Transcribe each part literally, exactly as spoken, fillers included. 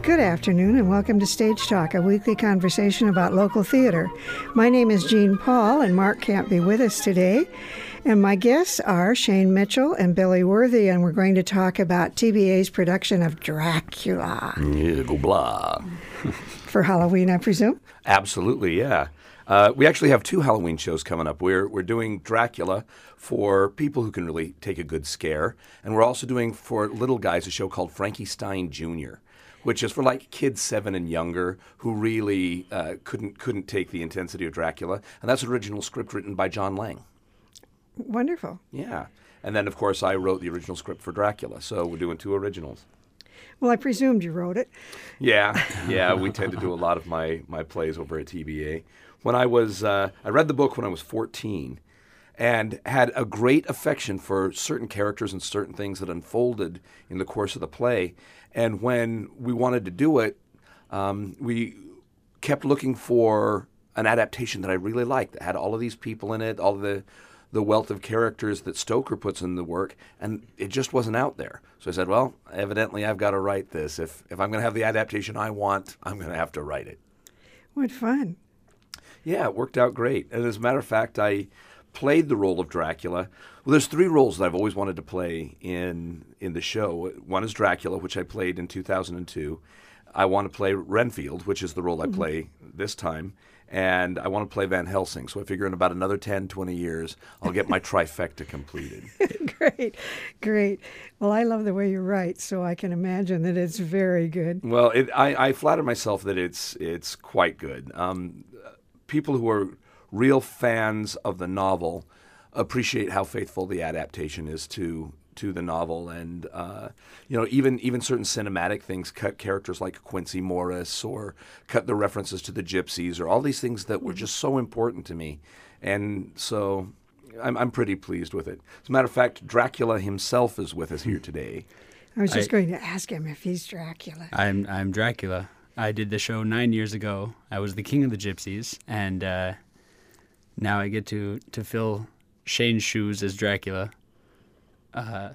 Good afternoon and welcome to Stage Talk, a weekly conversation about local theater. My name is Jean Paul and Mark can't be with us today. And my guests are Shane Mitchell and Billy Worthy, and we're going to talk about T B A's production of Dracula. Yeah, go blah. For Halloween, I presume? Absolutely, yeah. Uh, we actually have two Halloween shows coming up. We're we're doing Dracula for people who can really take a good scare, and we're also doing for little guys a show called Frankie Stein Junior, which is for like kids seven and younger who really uh, couldn't couldn't take the intensity of Dracula, and that's an original script written by John Lang. Wonderful. Yeah, and then of course I wrote the original script for Dracula, so we're doing two originals. Well, I presumed you wrote it. Yeah, yeah, we tend to do a lot of my, my plays over at T B A. When I was, uh, I read the book when I was fourteen and had a great affection for certain characters and certain things that unfolded in the course of the play. And when we wanted to do it, um, we kept looking for an adaptation that I really liked, that had all of these people in it, all of the the wealth of characters that Stoker puts in the work, and it just wasn't out there. So I said, well, evidently I've got to write this. If if I'm going to have the adaptation I want, I'm going to have to write it. What fun. Yeah, it worked out great. And as a matter of fact, I played the role of Dracula. Well, there's three roles that I've always wanted to play in in the show. One is Dracula, which I played in two thousand two. I want to play Renfield, which is the role I play this time. And I want to play Van Helsing. So I figure in about another ten, twenty years, I'll get my trifecta completed. Great, great. Well, I love the way you write, so I can imagine that it's very good. Well, it, I, I flatter myself that it's it's quite good. Um, people who are real fans of the novel appreciate how faithful the adaptation is to to the novel, and uh, you know, even even certain cinematic things cut characters like Quincy Morris, or cut the references to the Gypsies, or all these things that were just so important to me, and so I'm I'm pretty pleased with it. As a matter of fact, Dracula himself is with us here today. I was just I, going to ask him if he's Dracula. I'm I'm Dracula. I did the show nine years ago. I was the king of the Gypsies, and uh, now I get to to fill Shane's shoes as Dracula. Uh,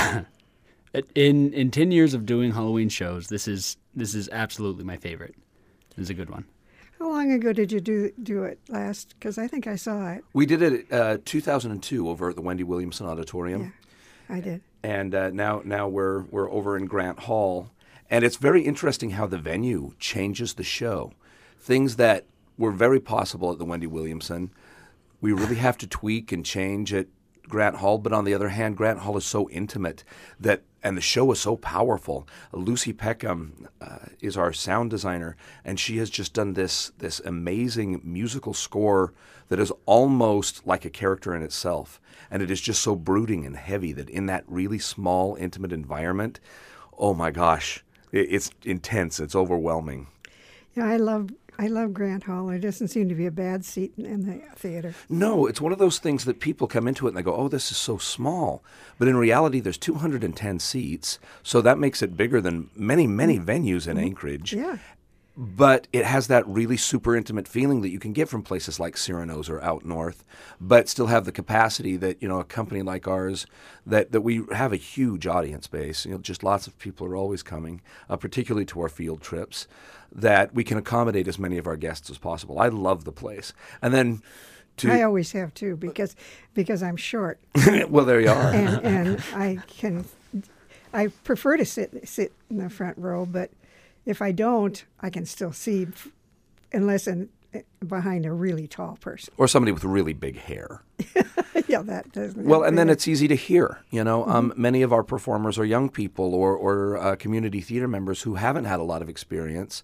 in in ten years of doing Halloween shows, this is this is absolutely my favorite. This is a good one. How long ago did you do do it last? Because I think I saw it. We did it uh, two thousand two over at the Wendy Williamson Auditorium. Yeah, I did. And uh, now now we're we're over in Grant Hall, and it's very interesting how the venue changes the show. Things that were very possible at the Wendy Williamson, we really have to tweak and change at Grant Hall, but on the other hand, Grant Hall is so intimate that, and the show is so powerful. Lucy Peckham uh, is our sound designer, and she has just done this this amazing musical score that is almost like a character in itself, and it is just so brooding and heavy that in that really small, intimate environment, oh my gosh, it, it's intense, it's overwhelming. Yeah, I love I love Grant Hall. There doesn't seem to be a bad seat in, in the theater. No, it's one of those things that people come into it and they go, oh, this is so small. But in reality, there's two hundred ten seats, so that makes it bigger than many, many venues in mm-hmm. Anchorage. Yeah. But it has that really super intimate feeling that you can get from places like Cyrano's or out north, but still have the capacity that, you know, a company like ours, that, that we have a huge audience base. You know, just lots of people are always coming, uh, particularly to our field trips, that we can accommodate as many of our guests as possible. I love the place. And then to I always have too, because because I'm short. Well, there you are. and, and I can I prefer to sit sit in the front row, but if I don't, I can still see, unless in, behind a really tall person. Or somebody with really big hair. Yeah, that doesn't. Well, and then it's easy to hear. You know, mm-hmm. um, many of our performers are young people or, or uh, community theater members who haven't had a lot of experience.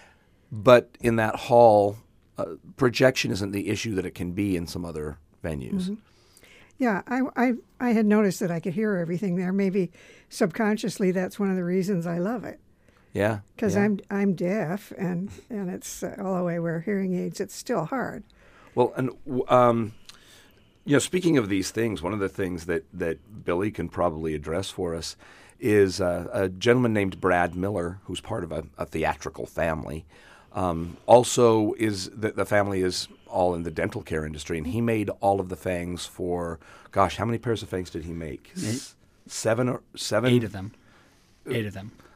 But in that hall, uh, projection isn't the issue that it can be in some other venues. Mm-hmm. Yeah, I, I, I had noticed that I could hear everything there. Maybe subconsciously that's one of the reasons I love it. Yeah, because yeah. I'm I'm deaf, and and it's uh, although I wear hearing aids, it's still hard. Well, and um, you know, speaking of these things, one of the things that, that Billy can probably address for us is uh, a gentleman named Brad Miller, who's part of a, a theatrical family. Um, also, is the, the family is all in the dental care industry, and he made all of the fangs for. Gosh, how many pairs of fangs did he make? Eight. Seven or seven? Eight of them. Eight of them.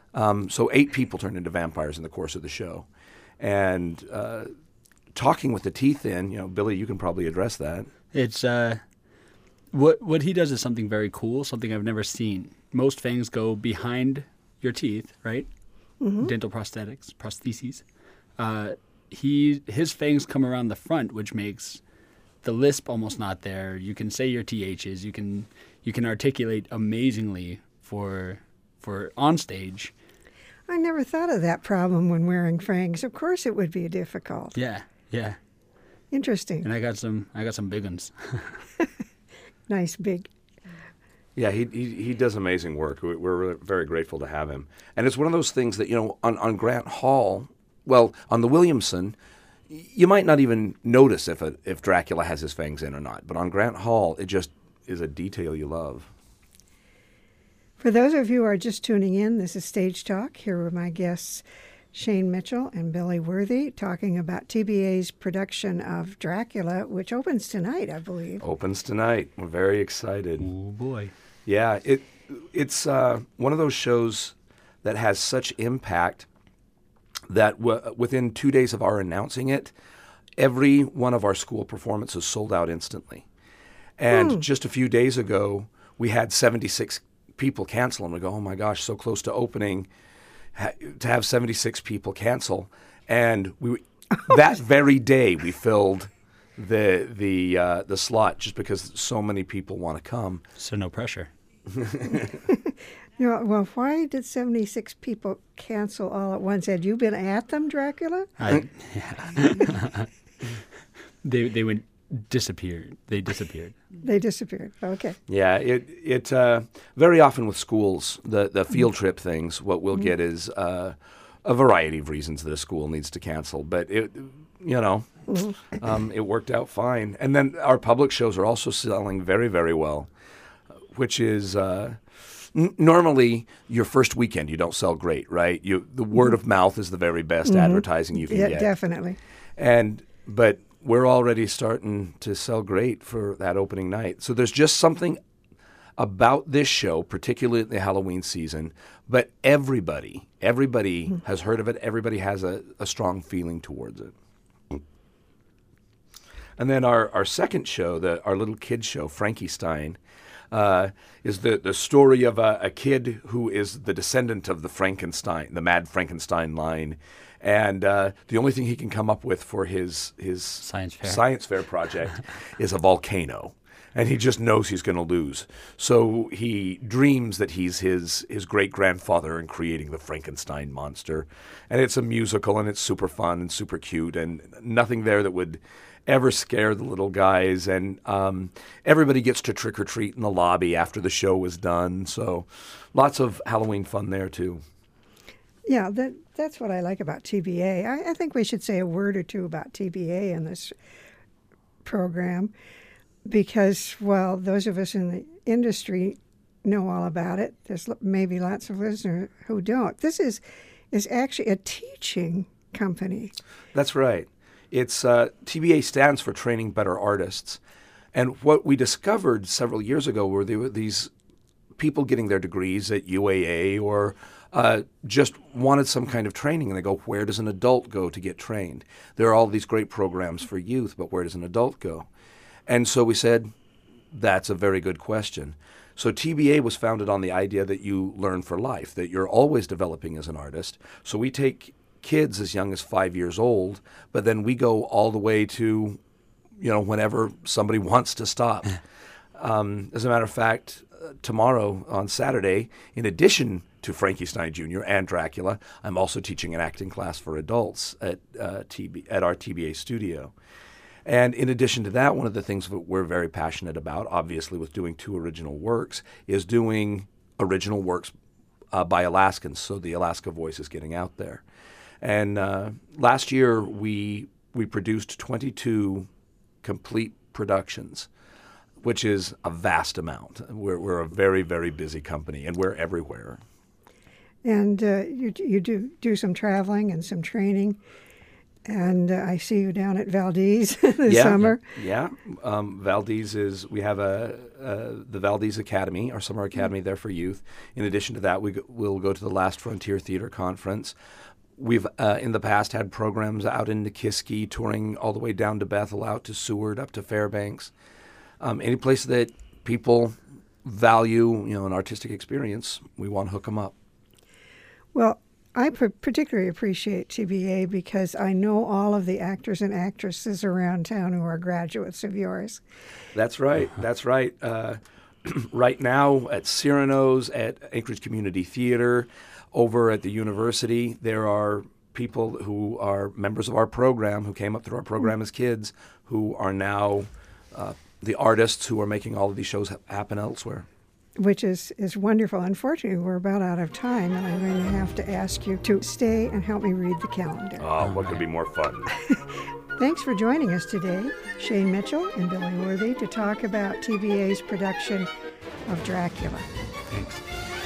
Um, so eight people turned into vampires in the course of the show. And uh, talking with the teeth in, you know, Billy, you can probably address that. It's uh, what what he does is something very cool, something I've never seen. Most fangs go behind your teeth, right? Mm-hmm. Dental prosthetics, prostheses. Uh, he his fangs come around the front, which makes the lisp almost not there. You can say your T H's. You can you can articulate amazingly for for on stage. I never thought of that problem when wearing fangs. Of course, it would be difficult. Yeah, yeah. Interesting. And I got some I got some big ones. Nice big. Yeah, he, he he does amazing work. We- We're really very grateful to have him. And it's one of those things that, you know, on, on Grant Hall, well, on the Williamson, y- you might not even notice if a, if Dracula has his fangs in or not. But on Grant Hall, it just is a detail you love. For those of you who are just tuning in, this is Stage Talk. Here are my guests, Shane Mitchell and Billy Worthy, talking about T B A's production of Dracula, which opens tonight, I believe. Opens tonight. We're very excited. Oh boy. Yeah, it it's uh, one of those shows that has such impact that w- within two days of our announcing it, every one of our school performances sold out instantly. And Hmm. just a few days ago, we had seventy-six people cancel, and we go, oh my gosh, so close to opening, ha- to have seventy-six people cancel. And we that very day we filled the the uh, the slot just because so many people want to come. So no pressure. You know, well, why did seventy-six people cancel all at once? Had you been at them, Dracula? I, they they went disappeared. They disappeared. They disappeared. Okay. Yeah, it it uh, very often with schools, the the field trip things, what we'll get is uh, a variety of reasons that a school needs to cancel. But it, you know, um, it worked out fine. And then our public shows are also selling very very well, which is. Uh, n- Normally, your first weekend you don't sell great, right? You the word of mouth is the very best advertising you can Yeah, get. definitely. And but we're already starting to sell great for that opening night. So there's just something about this show, particularly in the Halloween season, but everybody, everybody has heard of it. Everybody has a, a strong feeling towards it. And then our, our second show, the our little kid show, Frankenstein, uh, is the, the story of a, a kid who is the descendant of the Frankenstein, the Mad Frankenstein line. And uh, the only thing he can come up with for his his Science fair. science fair project is a volcano. And he just knows he's going to lose. So he dreams that he's his, his great-grandfather in creating the Frankenstein monster. And it's a musical, and it's super fun and super cute, and nothing there that would ever scare the little guys. And um, everybody gets to trick-or-treat in the lobby after the show was done. So lots of Halloween fun there, too. Yeah, that that's what I like about T B A. I, I think we should say a word or two about T B A in this program because, well, those of us in the industry know all about it. There's l- maybe lots of listeners who don't. This is is actually a teaching company. That's right. It's uh, T B A stands for Training Better Artists. And what we discovered several years ago were there were these people getting their degrees at U A A or uh, just wanted some kind of training. And they go, where does an adult go to get trained? There are all these great programs for youth, but where does an adult go? And so we said, that's a very good question. So T B A was founded on the idea that you learn for life, that you're always developing as an artist. So we take kids as young as five years old, but then we go all the way to, you know, whenever somebody wants to stop. Um, as a matter of fact, uh, tomorrow on Saturday, in addition to Frankenstein Junior and Dracula, I'm also teaching an acting class for adults at uh, T B at our T B A studio. And in addition to that, one of the things that we're very passionate about, obviously with doing two original works, is doing original works uh, by Alaskans, so the Alaska voice is getting out there. And uh, last year, we we produced twenty-two complete productions, which is a vast amount. We're, we're a very, very busy company, and we're everywhere. And uh, you you do do some traveling and some training. And uh, I see you down at Valdez this yeah, summer. Yeah, um, Valdez is, we have a, uh, the Valdez Academy, our summer academy there for youth. In addition to that, we go, we'll go to the Last Frontier Theater Conference. We've, uh, in the past, had programs out in Nikiski, touring all the way down to Bethel, out to Seward, up to Fairbanks. Um, any place that people value, you know, an artistic experience, we want to hook them up. Well, I p- particularly appreciate T B A because I know all of the actors and actresses around town who are graduates of yours. That's right. That's right. Uh, right now at Cyrano's, at Anchorage Community Theater, over at the university, there are people who are members of our program who came up through our program as kids who are now uh, the artists who are making all of these shows ha- happen elsewhere. Which is, is wonderful. Unfortunately, we're about out of time, and I'm going to have to ask you to stay and help me read the calendar. Oh, what could be more fun? Thanks for joining us today, Shane Mitchell and Billy Worthy, to talk about T B A's production of Dracula. Thanks.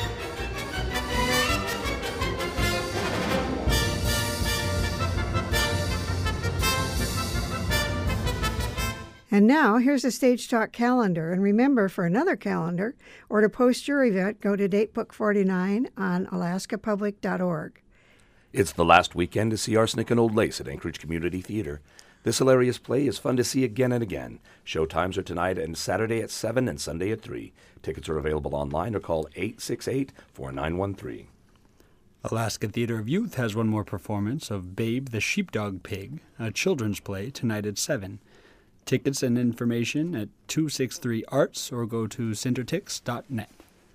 And now, here's a Stage Talk calendar. And remember, for another calendar, or to post your event, go to Datebook forty-nine on alaska public dot org. It's the last weekend to see Arsenic and Old Lace at Anchorage Community Theater. This hilarious play is fun to see again and again. Show times are tonight and Saturday at seven and Sunday at three. Tickets are available online or call eight six eight, four nine one three. Alaska Theater of Youth has one more performance of Babe the Sheepdog Pig, a children's play, tonight at seven. Tickets and information at two six three arts or go to cintertix dot net.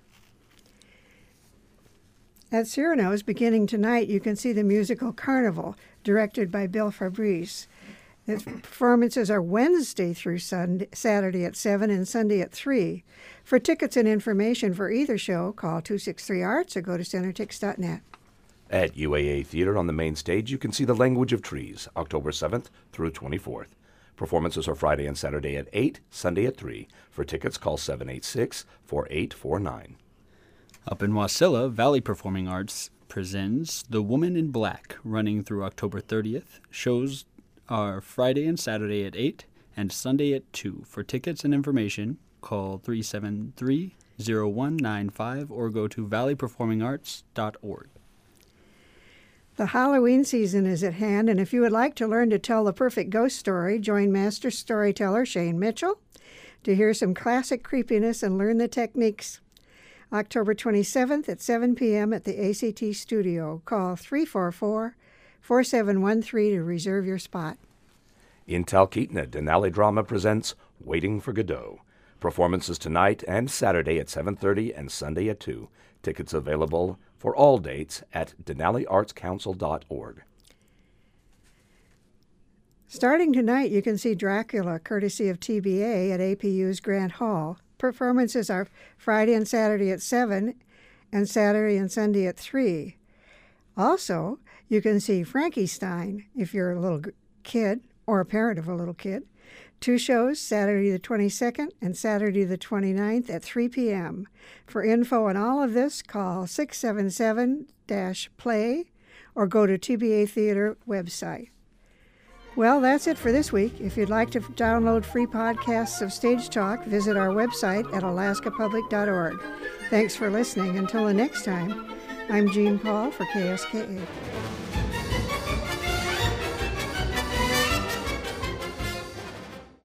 At Cyrano's, beginning tonight, you can see the musical Carnival, directed by Bill Fabrice. The performances are Wednesday through Sunday, Saturday at seven and Sunday at three. For tickets and information for either show, call two six three arts or go to cintertix dot net. At U A A Theater on the main stage, you can see The Language of Trees, October seventh through twenty-fourth. Performances are Friday and Saturday at eight, Sunday at three. For tickets, call seven eight six, four eight four nine. Up in Wasilla, Valley Performing Arts presents The Woman in Black, running through October thirtieth. Shows are Friday and Saturday at eight and Sunday at two. For tickets and information, call three seven three, zero one nine five or go to valley performing arts dot org. The Halloween season is at hand, and if you would like to learn to tell the perfect ghost story, join master storyteller Shane Mitchell to hear some classic creepiness and learn the techniques. October twenty-seventh at seven p.m. at the A C T studio. Call three four four, four seven one three to reserve your spot. In Talkeetna, Denali Drama presents Waiting for Godot. Performances tonight and Saturday at seven thirty and Sunday at two. Tickets available for all dates at denali arts council dot org. Starting tonight, you can see Dracula, courtesy of T B A at A P U's Grant Hall. Performances are Friday and Saturday at seven and Saturday and Sunday at three. Also, you can see Frankenstein if you're a little kid or a parent of a little kid. Two shows, Saturday the twenty-second and Saturday the twenty-ninth at three p.m. For info on all of this, call six seven seven play or go to T B A Theater website. Well, that's it for this week. If you'd like to download free podcasts of Stage Talk, visit our website at alaska public dot org. Thanks for listening. Until the next time, I'm Jean Paul for K S K A.